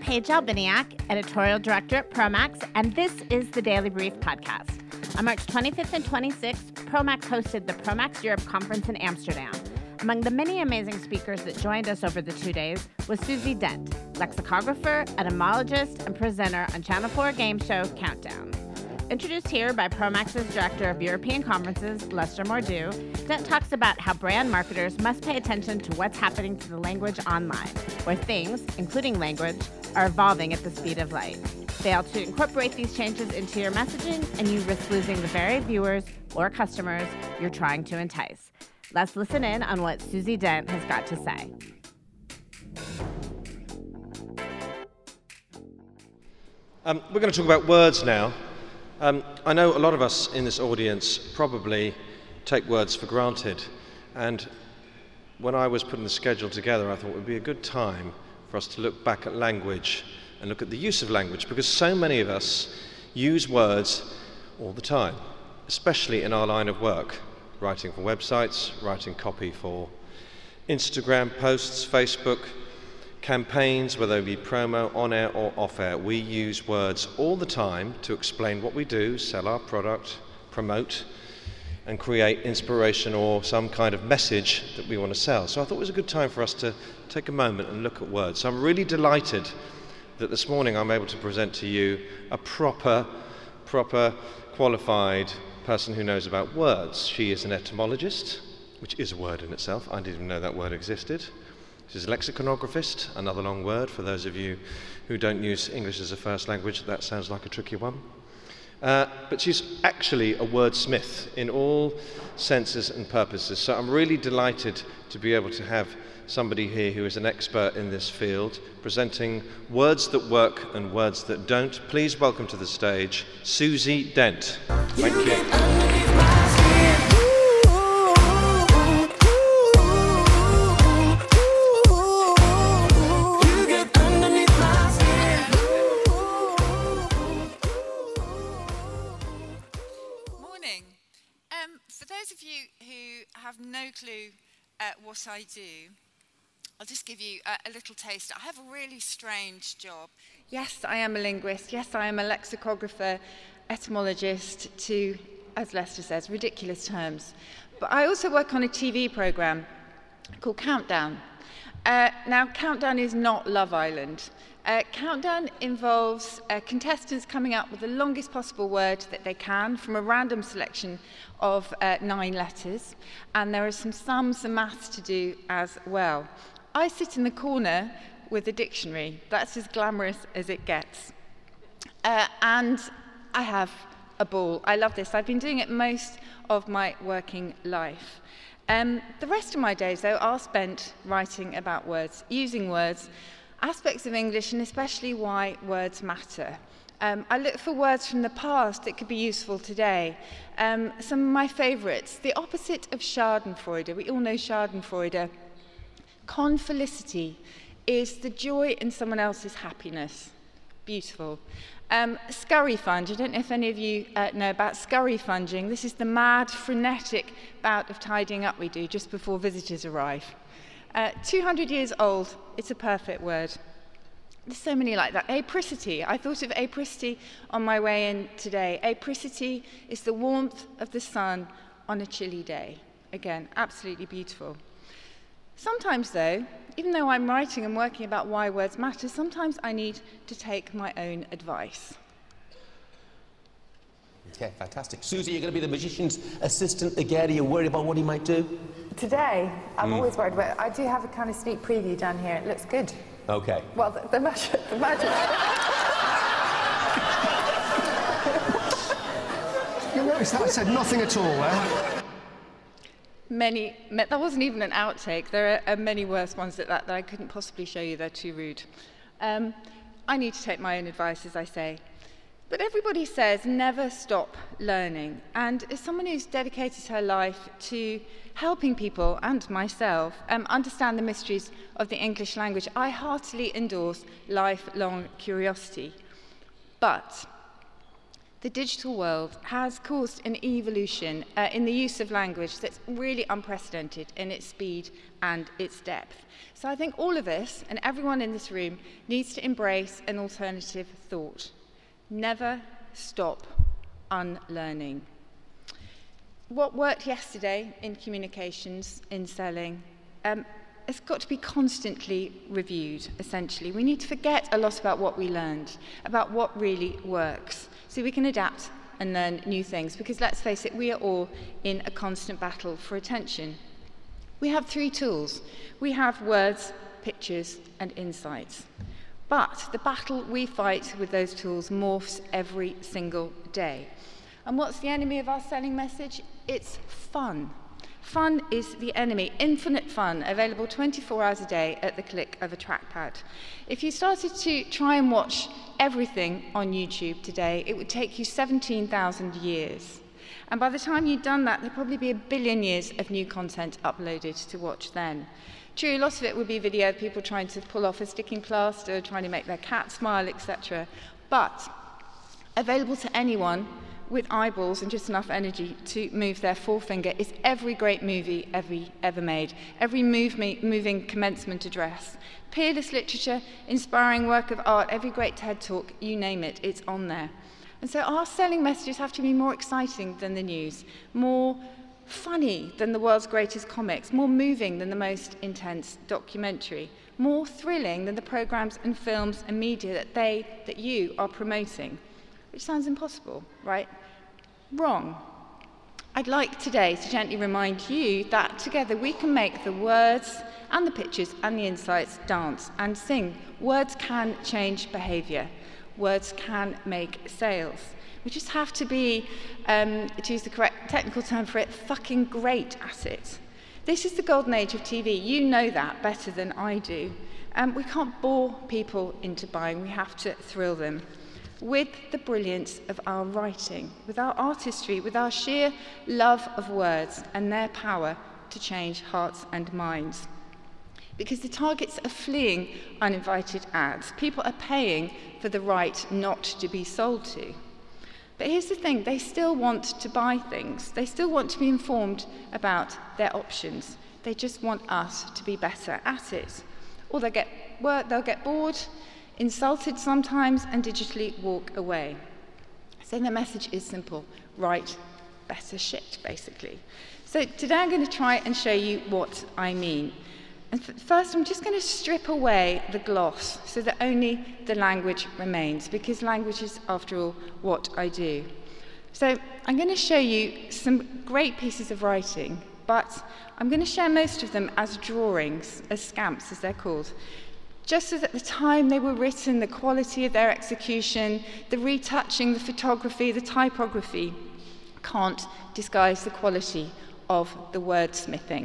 Paige Albiniak, editorial director at Promax, and this is the Daily Brief podcast. On March 25th and 26th, Promax hosted the Promax Europe Conference in Amsterdam. Among the many amazing speakers that joined us over the 2 days was Susie Dent, lexicographer, etymologist, and presenter on Channel 4 game show Countdown. Introduced here by Promax's Director of European Conferences, Lester Mordew, Dent talks about how brand marketers must pay attention to what's happening to the language online, where things, including language, are evolving at the speed of light. Fail to incorporate these changes into your messaging, and you risk losing the very viewers or customers you're trying to entice. Let's listen in on what Susie Dent has got to say. We're going to talk about words now. I know a lot of us in this audience probably take words for granted, and when I was putting the schedule together, I thought it would be a good time for us to look back at language and look at the use of language, because so many of us use words all the time, especially in our line of work, writing for websites, writing copy for Instagram posts, Facebook campaigns, whether it be promo, on-air or off-air. We use words all the time to explain what we do, sell our product, promote, and create inspiration or some kind of message that we want to sell. So I thought it was a good time for us to take a moment and look at words. So I'm really delighted that this morning I'm able to present to you a proper qualified person who knows about words. She is an etymologist, which is a word in itself. I didn't even know that word existed. She's a lexiconographist, another long word for those of you who don't use English as a first language. That sounds like a tricky one. But she's actually a wordsmith in all senses and purposes. So I'm really delighted to be able to have somebody here who is an expert in this field, presenting words that work and words that don't. Please welcome to the stage, Susie Dent. Thank you. For those of you who have no clue what I do, I'll just give you a little taste. I have a really strange job. Yes, I am a linguist. Yes, I am a lexicographer, etymologist, to, as Lester says, ridiculous terms. But I also work on a TV programme called Countdown. Now, Countdown is not Love Island. Countdown involves contestants coming up with the longest possible word that they can from a random selection of 9 letters, and there are some sums and maths to do as well. I sit in the corner with a dictionary. That's as glamorous as it gets. And I have a ball. I love this. I've been doing it most of my working life. The rest of my days, though, are spent writing about words, using words, aspects of English, and especially why words matter. I look for words from the past that could be useful today. Some of my favourites, the opposite of schadenfreude. We all know schadenfreude. Confelicity is the joy in someone else's happiness. Beautiful. Scurryfunge. I don't know if any of you know about scurryfunging. This is the mad, frenetic bout of tidying up we do just before visitors arrive. 200 years old, it's a perfect word. There's so many like that. Apricity. I thought of apricity on my way in today. Apricity is the warmth of the sun on a chilly day. Again, absolutely beautiful. Sometimes, though, even though I'm writing and working about why words matter, sometimes I need to take my own advice. Okay, fantastic. Susie, you're going to be the magician's assistant again. Are you worried about what he might do? Today, I'm always worried, but I do have a kind of sneak preview down here. It looks good. Okay. Well, the magic. You notice that I said nothing at all, eh? That wasn't even an outtake. There are many worse ones at that I couldn't possibly show you. They're too rude. I need to take my own advice, as I say. But everybody says never stop learning. And as someone who's dedicated her life to helping people, and myself, understand the mysteries of the English language, I heartily endorse lifelong curiosity. But The digital world has caused an evolution in the use of language that's really unprecedented in its speed and its depth. So I think all of us and everyone in this room needs to embrace an alternative thought. Never stop unlearning. What worked yesterday in communications, in selling, it's got to be constantly reviewed, essentially. We need to forget a lot about what we learned, about what really works, so we can adapt and learn new things, because let's face it, we are all in a constant battle for attention. We have 3 tools. We have words, pictures, and insights. But the battle we fight with those tools morphs every single day. And what's the enemy of our selling message? It's fun. Fun is the enemy. Infinite fun, available 24 hours a day at the click of a trackpad. If you started to try and watch everything on YouTube today, it would take you 17,000 years. And by the time you'd done that, there'd probably be 1 billion years of new content uploaded to watch then. True, a lot of it would be video of people trying to pull off a sticking plaster, trying to make their cat smile, etc. But available to anyone with eyeballs and just enough energy to move their forefinger is every great movie ever made, every moving commencement address, peerless literature, inspiring work of art, every great TED Talk, you name it, it's on there. And so our selling messages have to be more exciting than the news, more funny than the world's greatest comics, more moving than the most intense documentary, more thrilling than the programs and films and media that you are promoting. Which sounds impossible, right? Wrong. I'd like today to gently remind you that together we can make the words and the pictures and the insights dance and sing. Words can change behaviour. Words can make sales. We just have to be, to use the correct technical term for it, fucking great at it. This is the golden age of TV. You know that better than I do. We can't bore people into buying. We have to thrill them with the brilliance of our writing, with our artistry, with our sheer love of words and their power to change hearts and minds. Because the targets are fleeing uninvited ads. People are paying for the right not to be sold to. But here's the thing, they still want to buy things. They still want to be informed about their options. They just want us to be better at it. Or they'll get bored, insulted sometimes, and digitally walk away. So their message is simple: write better shit, basically. So today I'm going to try and show you what I mean. And first I'm just going to strip away the gloss so that only the language remains, because language is, after all, what I do. So I'm going to show you some great pieces of writing, but I'm going to share most of them as drawings, as scamps as they're called. Just as at the time they were written, the quality of their execution, the retouching, the photography, the typography can't disguise the quality of the wordsmithing.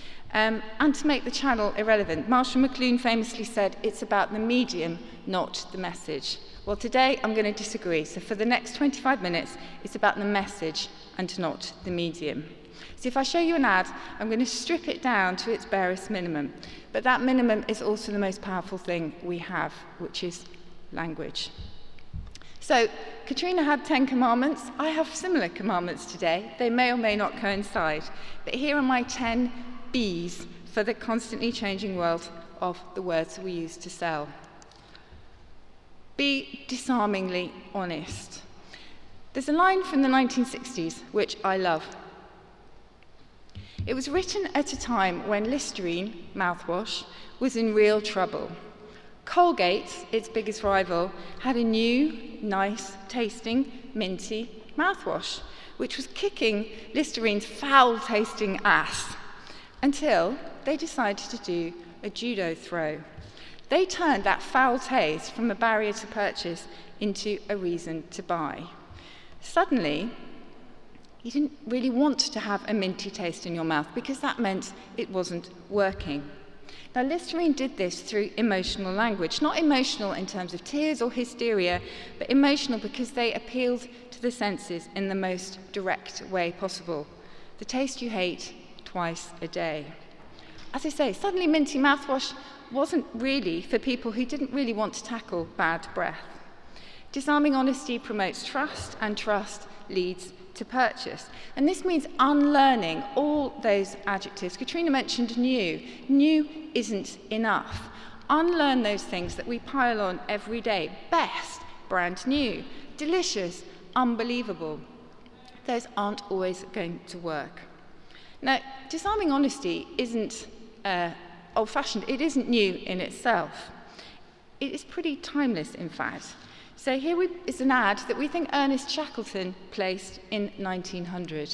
And to make the channel irrelevant, Marshall McLuhan famously said, it's about the medium, not the message. Well, today I'm going to disagree. So for the next 25 minutes, it's about the message and not the medium. So if I show you an ad, I'm going to strip it down to its barest minimum. But that minimum is also the most powerful thing we have, which is language. So Katrina had 10 commandments. I have similar commandments today. They may or may not coincide. But here are my 10 B's for the constantly changing world of the words we use to sell. Be disarmingly honest. There's a line from the 1960s which I love. It was written at a time when Listerine, mouthwash, was in real trouble. Colgate, its biggest rival, had a new, nice, tasting, minty mouthwash, which was kicking Listerine's foul-tasting ass, until they decided to do a judo throw. They turned that foul taste from a barrier to purchase into a reason to buy. Suddenly, you didn't really want to have a minty taste in your mouth because that meant it wasn't working. Now, Listerine did this through emotional language, not emotional in terms of tears or hysteria, but emotional because they appealed to the senses in the most direct way possible. The taste you hate twice a day. As I say, suddenly minty mouthwash wasn't really for people who didn't really want to tackle bad breath. Disarming honesty promotes trust, and trust leads to purchase. And this means unlearning all those adjectives. Katrina mentioned new. New isn't enough. Unlearn those things that we pile on every day. Best, brand new. Delicious, unbelievable. Those aren't always going to work. Now, disarming honesty isn't old-fashioned. It isn't new in itself. It is pretty timeless, in fact. So here is an ad that we think Ernest Shackleton placed in 1900.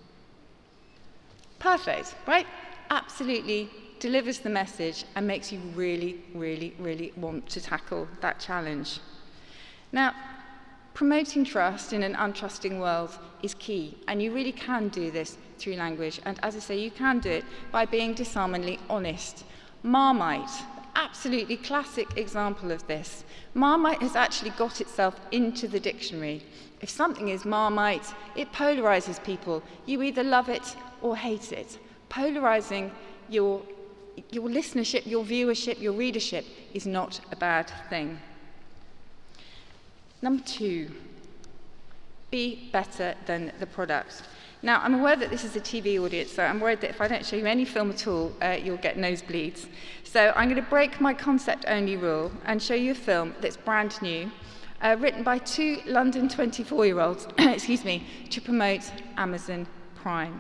Perfect, right? Absolutely delivers the message and makes you really, really, really want to tackle that challenge. Now, promoting trust in an untrusting world is key, and you really can do this through language. And as I say, you can do it by being disarmingly honest. Marmite, absolutely classic example of this. Marmite has actually got itself into the dictionary. If something is Marmite, it polarizes people. You either love it or hate it. Polarizing your listenership, your viewership, your readership is not a bad thing. Number 2, be better than the product. Now, I'm aware that this is a TV audience, so I'm worried that if I don't show you any film at all, you'll get nosebleeds. So I'm going to break my concept-only rule and show you a film that's brand new, written by 2 London 24-year-olds, excuse me, to promote Amazon Prime.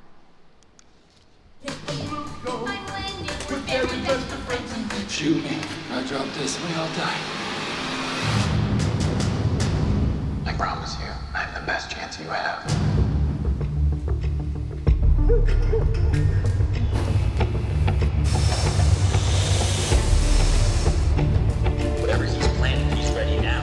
Shoot me. I drop this, we all die. I promise you, I have the best chance you have. Whatever he's planning, he's ready now.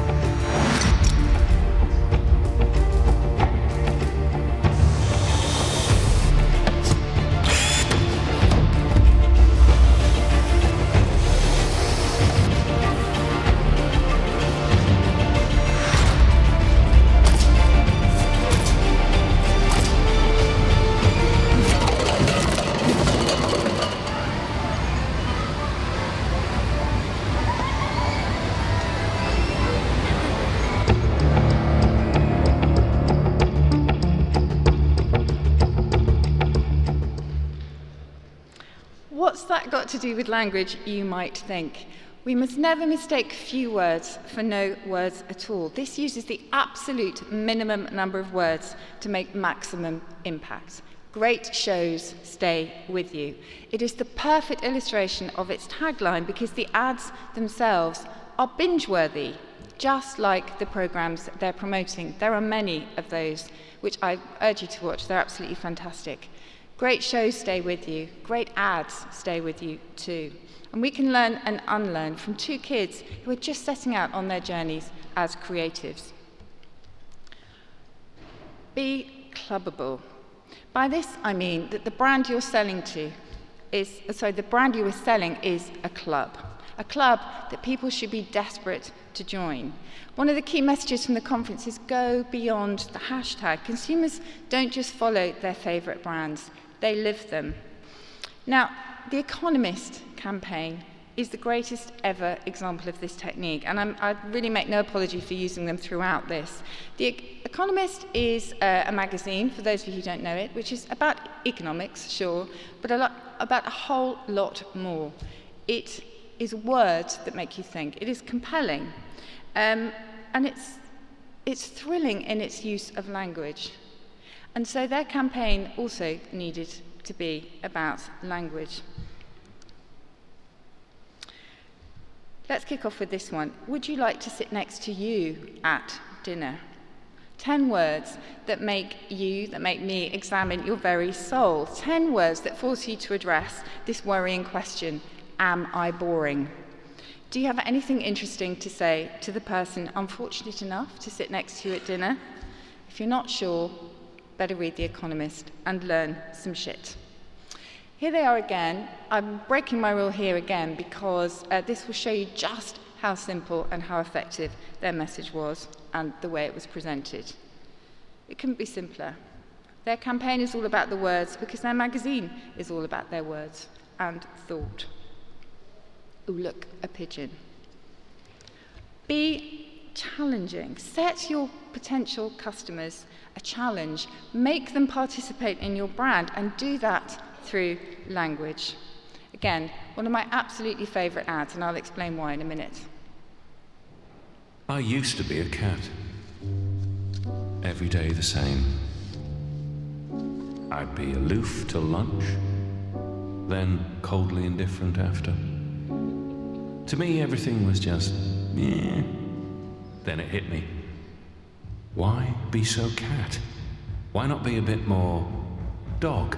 What's that got to do with language, you might think? We must never mistake few words for no words at all. This uses the absolute minimum number of words to make maximum impact. Great shows stay with you. It is the perfect illustration of its tagline because the ads themselves are binge-worthy, just like the programs they're promoting. There are many of those, which I urge you to watch. They're absolutely fantastic. Great shows stay with you. Great ads stay with you too. And we can learn and unlearn from 2 kids who are just setting out on their journeys as creatives. Be clubbable. By this, I mean that the brand you're selling to is, the brand you are selling is a club that people should be desperate to join. One of the key messages from the conference is go beyond the hashtag. Consumers don't just follow their favorite brands, they live them. Now, the Economist campaign is the greatest ever example of this technique, and I really make no apology for using them throughout this. The Economist is a magazine, for those of you who don't know it, which is about economics, sure, but about a whole lot more. It is words that make you think. It is compelling, and it's thrilling in its use of language. And so their campaign also needed to be about language. Let's kick off with this one. Would you like to sit next to you at dinner? 10 words that make me examine your very soul. 10 words that force you to address this worrying question, am I boring? Do you have anything interesting to say to the person unfortunate enough to sit next to you at dinner? If you're not sure, better read The Economist and learn some shit. Here they are again. I'm breaking my rule here again because this will show you just how simple and how effective their message was and the way it was presented. It couldn't be simpler. Their campaign is all about the words because their magazine is all about their words and thought. Ooh, look, a pigeon. Be challenging. Set your potential customers a challenge. Make them participate in your brand, and do that through language. Again, one of my absolutely favourite ads, and I'll explain why in a minute. I used to be a cat. Every day the same. I'd be aloof till lunch, then coldly indifferent after. To me, everything was just, yeah. Then it hit me. Why be so cat? Why not be a bit more dog?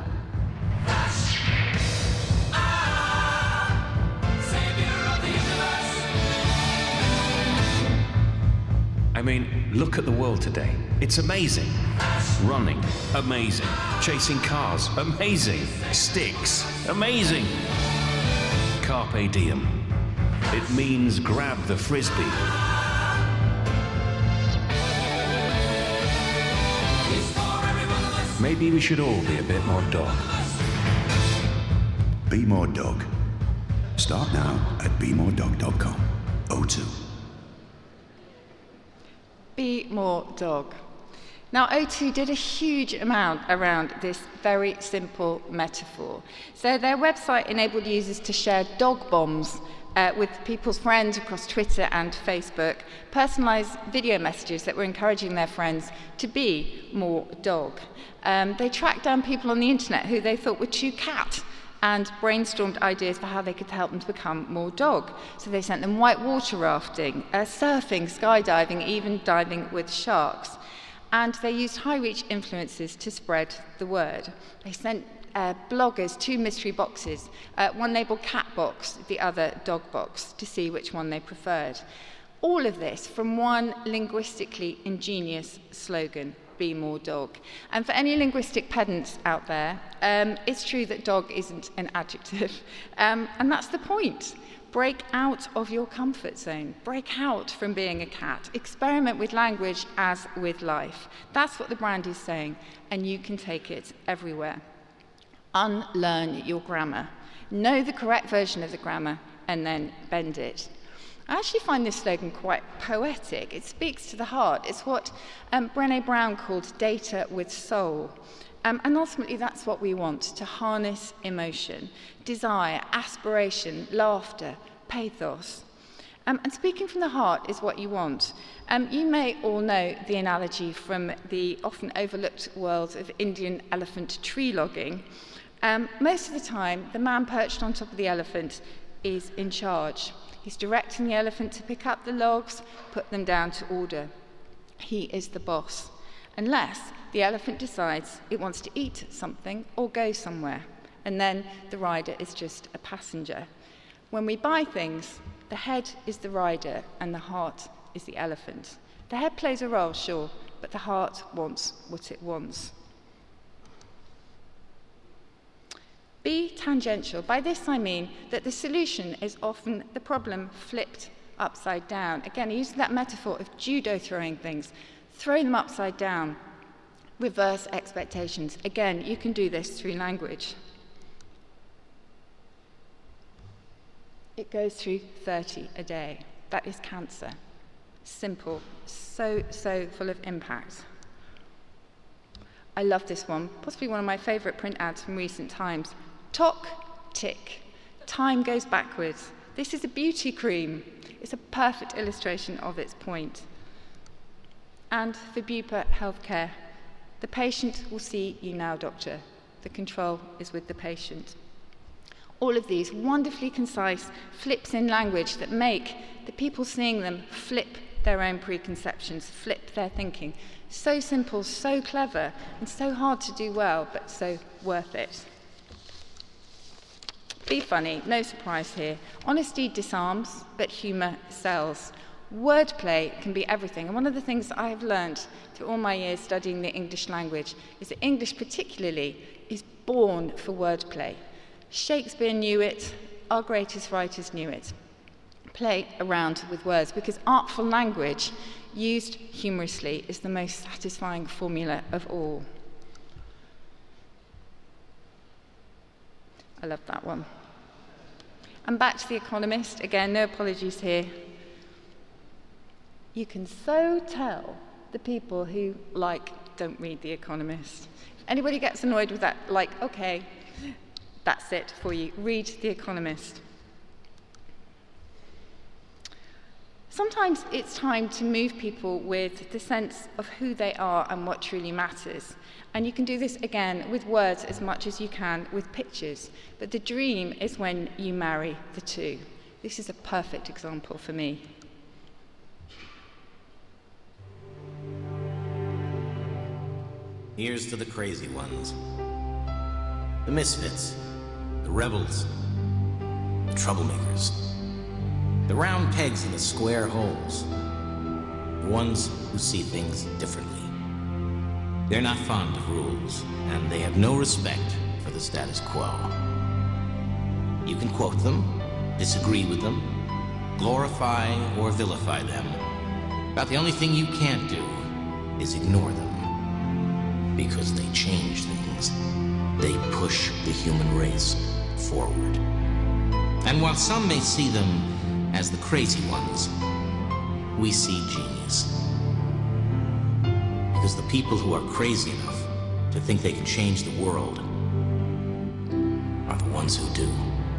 I mean, look at the world today. It's amazing. Running, amazing. Chasing cars, amazing. Sticks, amazing. Carpe diem. It means grab the frisbee. Maybe we should all be a bit more dog. Be More Dog. Start now at BeMoreDog.com. O2. Be More Dog. Now, O2 did a huge amount around this very simple metaphor. So their website enabled users to share dog bombs with people's friends across Twitter and Facebook, personalized video messages that were encouraging their friends to be more dog. They tracked down people on the internet who they thought were too cat, and brainstormed ideas for how they could help them to become more dog. So they sent them whitewater rafting, surfing, skydiving, even diving with sharks. And they used high-reach influencers to spread the word. They sent bloggers 2 mystery boxes, one labelled cat box, the other dog box, to see which one they preferred. All of this from one linguistically ingenious slogan: be more dog. And for any linguistic pedants out there, it's true that dog isn't an adjective, and that's the point. Break out of your comfort zone. Break out from being a cat. Experiment with language as with life. That's what the brand is saying, and you can take it everywhere. Unlearn your grammar. Know the correct version of the grammar, and then bend it. I actually find this slogan quite poetic. It speaks to the heart. It's what Brené Brown called data with soul. And ultimately, that's what we want, to harness emotion, desire, aspiration, laughter, pathos. And speaking from the heart is what you want. You may all know the analogy from the often overlooked world of Indian elephant tree logging. Most of the time, the man perched on top of the elephant is in charge. He's directing the elephant to pick up the logs, put them down to order. He is the boss, unless the elephant decides it wants to eat something or go somewhere, and then the rider is just a passenger. When we buy things, the head is the rider and the heart is the elephant. The head plays a role, sure, but the heart wants what it wants. Be tangential. By this I mean that the solution is often the problem flipped upside down. Again, using that metaphor of judo throwing things, throw them upside down. Reverse expectations. Again, you can do this through language. It goes through 30 a day. That is cancer. Simple, so full of impact. I love this one, possibly one of my favourite print ads from recent times. Tock, tick. Time goes backwards. This is a beauty cream. It's a perfect illustration of its point. And for Bupa Healthcare, the patient will see you now, doctor. The control is with the patient. All of these wonderfully concise flips in language that make the people seeing them flip their own preconceptions, flip their thinking. So simple, so clever, and so hard to do well, but so worth it. Be funny, no surprise here. Honesty disarms, but humour sells. Wordplay can be everything, and one of the things that I have learned through all my years studying the English language is that English particularly is born for wordplay. Shakespeare knew it, our greatest writers knew it. Play around with words, because artful language used humorously is the most satisfying formula of all. I love that one. And back to The Economist. Again, no apologies here. You can so tell the people who, don't read The Economist. If anybody gets annoyed with that, okay, that's it for you. Read The Economist. Sometimes it's time to move people with the sense of who they are and what truly matters. And you can do this, again, with words as much as you can with pictures. But the dream is when you marry the two. This is a perfect example for me. Here's to the crazy ones. The misfits. The rebels. The troublemakers. The round pegs in the square holes. The ones who see things differently. They're not fond of rules, and they have no respect for the status quo. You can quote them, disagree with them, glorify or vilify them. But the only thing you can't do is ignore them. Because they change things. They push the human race forward. And while some may see them as the crazy ones, we see genius. Because the people who are crazy enough to think they can change the world are the ones who do.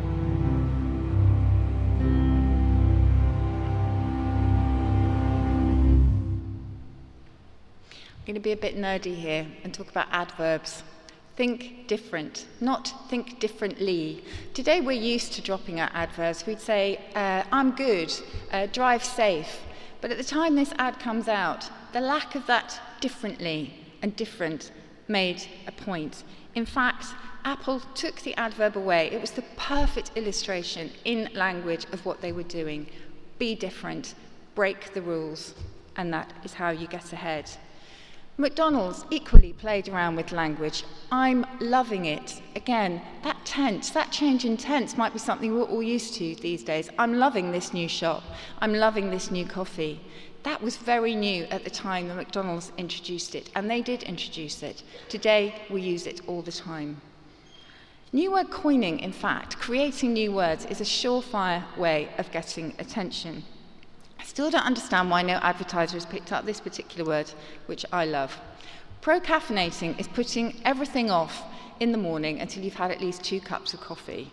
I'm going to be a bit nerdy here and talk about adverbs. Think different, not think differently. Today we're used to dropping our adverbs. We'd say, I'm good, drive safe. But at the time this ad comes out, the lack of that differently and different made a point. In fact, Apple took the adverb away. It was the perfect illustration in language of what they were doing. Be different, break the rules, and that is how you get ahead. McDonald's equally played around with language. I'm loving it. Again, that tense, that change in tense might be something we're all used to these days. I'm loving this new shop. I'm loving this new coffee. That was very new at the time that McDonald's introduced it, and they did introduce it. Today, we use it all the time. New word coining, in fact, creating new words, is a surefire way of getting attention. I still don't understand why no advertiser has picked up this particular word, which I love. Pro-caffeinating is putting everything off in the morning until you've had at least 2 cups of coffee.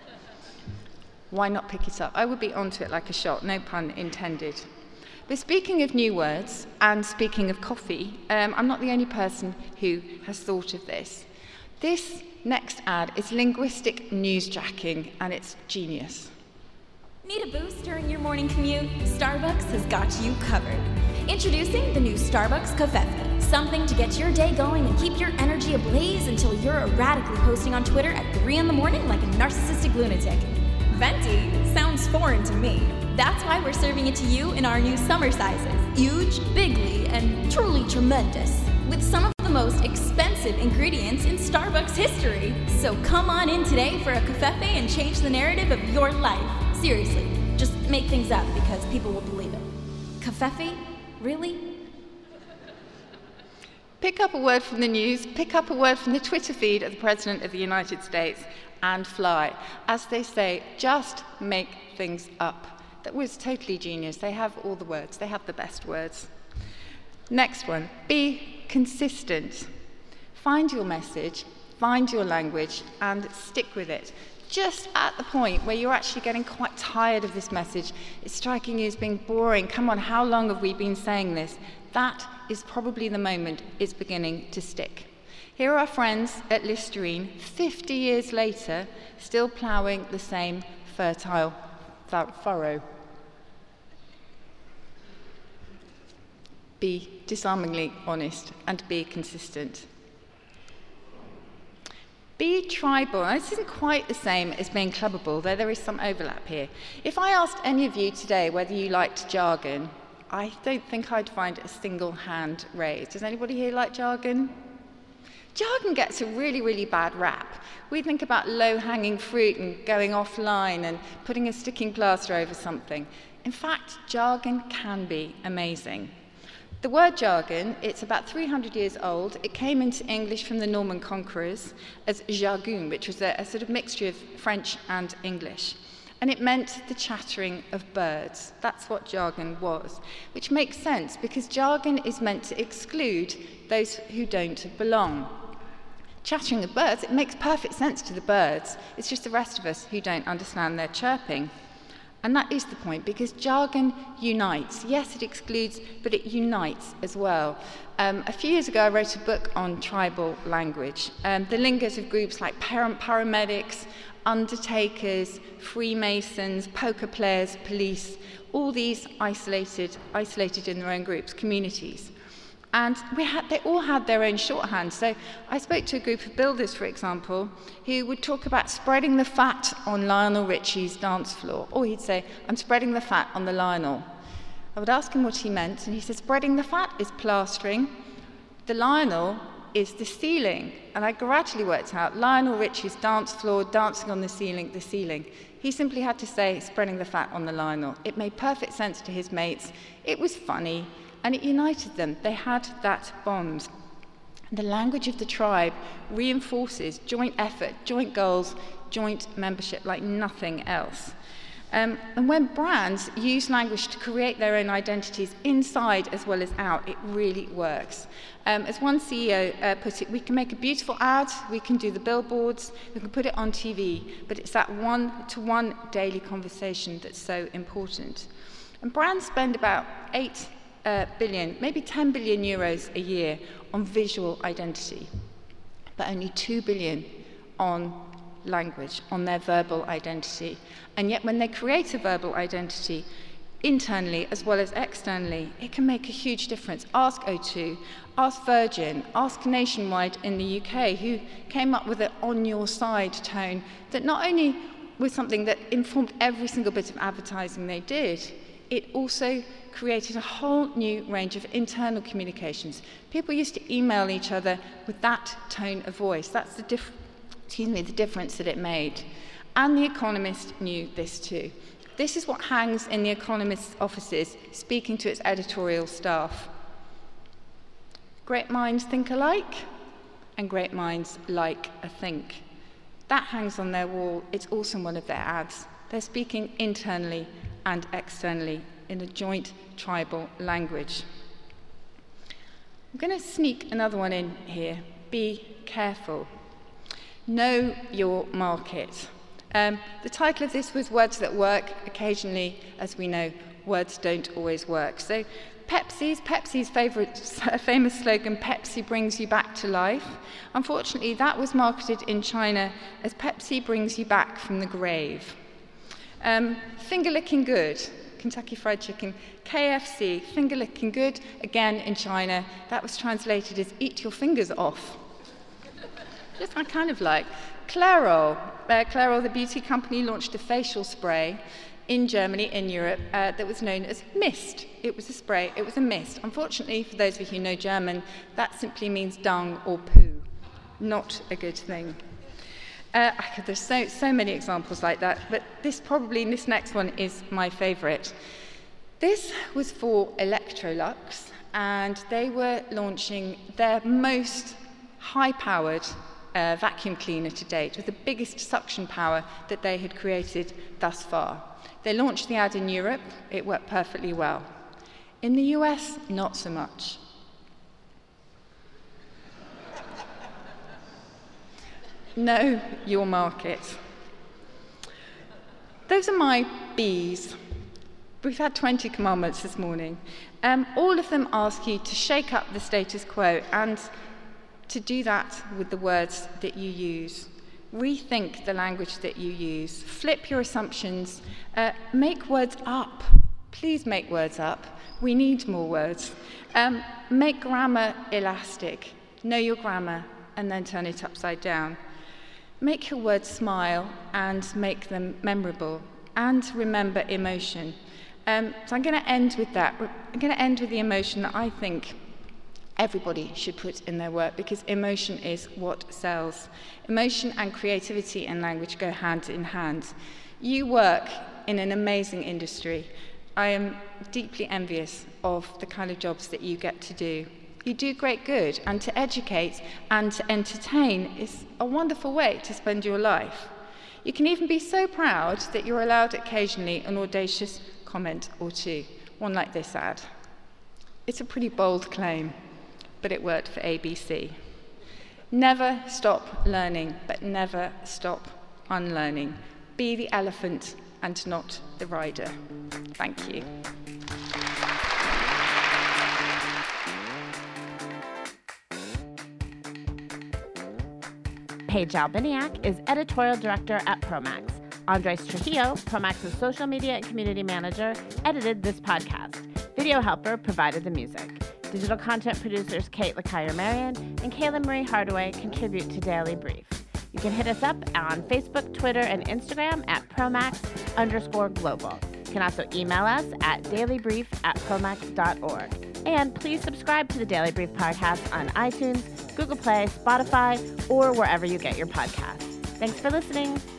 Why not pick it up? I would be onto it like a shot, no pun intended. But speaking of new words, and speaking of coffee, I'm not the only person who has thought of this. This next ad is linguistic newsjacking, and it's genius. Need a boost during your morning commute? Starbucks has got you covered. Introducing the new Starbucks Covfefe, something to get your day going and keep your energy ablaze until you're erratically posting on Twitter at 3 in the morning like a narcissistic lunatic. Venti sounds foreign to me. That's why we're serving it to you in our new summer sizes. Huge, bigly, and truly tremendous. With some of the most expensive ingredients in Starbucks history. So come on in today for a Covfefe and change the narrative of your life. Seriously, just make things up because people will believe it. Covfefe? Really? Pick up a word from the news, pick up a word from the Twitter feed of the President of the United States, and fly. As they say, just make things up. That was totally genius. They have all the words. They have the best words. Next one, be consistent. Find your message, find your language, and stick with it. Just at the point where you're actually getting quite tired of this message, it's striking you as being boring. Come on, how long have we been saying this? That is probably the moment it's beginning to stick. Here are our friends at Listerine, 50 years later, still ploughing the same fertile furrow. Be disarmingly honest and be consistent. Be tribal. Now, this isn't quite the same as being clubbable, though there is some overlap here. If I asked any of you today whether you liked jargon, I don't think I'd find a single hand raised. Does anybody here like jargon? Jargon gets a really, really bad rap. We think about low-hanging fruit and going offline and putting a sticking plaster over something. In fact, jargon can be amazing. The word jargon, it's about 300 years old. It came into English from the Norman conquerors as jargon, which was a sort of mixture of French and English. and it meant the chattering of birds. That's what jargon was, which makes sense because jargon is meant to exclude those who don't belong. Chattering of birds, it makes perfect sense to the birds. It's just the rest of us who don't understand their chirping. And that is the point, because jargon unites. Yes, it excludes, but it unites as well. A few years ago, I wrote a book on tribal language. The lingos of groups like paramedics, undertakers, Freemasons, poker players, police, all these isolated in their own groups, communities. And they all had their own shorthand. So I spoke to a group of builders, for example, who would talk about spreading the fat on Lionel Richie's dance floor. Or he'd say, I'm spreading the fat on the Lionel. I would ask him what he meant, and he said, spreading the fat is plastering. The Lionel is the ceiling. And I gradually worked out Lionel Richie's dance floor, dancing on the ceiling, the ceiling. He simply had to say, spreading the fat on the Lionel. It made perfect sense to his mates. It was funny. And it united them. They had that bond. The language of the tribe reinforces joint effort, joint goals, joint membership like nothing else. And when brands use language to create their own identities inside as well as out, it really works. As one CEO put it, we can make a beautiful ad, we can do the billboards, we can put it on TV, but it's that one-to-one daily conversation that's so important. And brands spend about 8 billion, maybe 10 billion euros a year on visual identity, but only 2 billion on language, on their verbal identity. And yet when they create a verbal identity, internally as well as externally, it can make a huge difference. Ask O2, ask Virgin, ask Nationwide in the UK, who came up with an on your side tone that not only was something that informed every single bit of advertising they did, it also created a whole new range of internal communications. People used to email each other with that tone of voice. That's the difference that it made. And The Economist knew this too. This is what hangs in The Economist's offices, speaking to its editorial staff. Great minds think alike, and great minds like a think. That hangs on their wall. It's also in one of their ads. They're speaking internally and externally in a joint tribal language. I'm going to sneak another one in here. Be careful. Know your market. The title of this was Words That Work. Occasionally, as we know, words don't always work. So Pepsi's famous slogan, Pepsi brings you back to life. Unfortunately, that was marketed in China as Pepsi brings you back from the grave. Finger licking good, Kentucky Fried Chicken. KFC, finger licking good, again in China. That was translated as eat your fingers off. Just I kind of like. Clairol, the beauty company, launched a facial spray in Germany, in Europe, that was known as Mist. It was a spray, it was a mist. Unfortunately, for those of you who know German, that simply means dung or poo. Not a good thing. There's so many examples like that, but this next one is my favorite. This was for Electrolux, and they were launching their most high-powered vacuum cleaner to date, with the biggest suction power that they had created thus far. They launched the ad in Europe. It worked perfectly well. In the US, not so much. Know your market. Those are my B's. We've had 20 commandments this morning. All of them ask you to shake up the status quo and to do that with the words that you use. Rethink the language that you use. Flip your assumptions. Make words up. Please make words up. We need more words. Make grammar elastic. Know your grammar and then turn it upside down. Make your words smile and make them memorable. And remember emotion. So I'm going to end with that. I'm going to end with the emotion that I think everybody should put in their work, because emotion is what sells. Emotion and creativity and language go hand in hand. You work in an amazing industry. I am deeply envious of the kind of jobs that you get to do. You do great good, and to educate and to entertain is a wonderful way to spend your life. You can even be so proud that you're allowed occasionally an audacious comment or two. One like this ad. It's a pretty bold claim, but it worked for ABC. Never stop learning, but never stop unlearning. Be the elephant and not the rider. Thank you. Paige Albiniak is editorial director at Promax. Andres Trujillo, Promax's social media and community manager, edited this podcast. Video helper provided the music. Digital content producers Kate LaKire-Marion and Kayla Marie Hardaway contribute to Daily Brief. You can hit us up on Facebook, Twitter, and Instagram at Promax_global. You can also email us at dailybrief@promax.org. And please subscribe to the Daily Brief podcast on iTunes, Google Play, Spotify, or wherever you get your podcasts. Thanks for listening.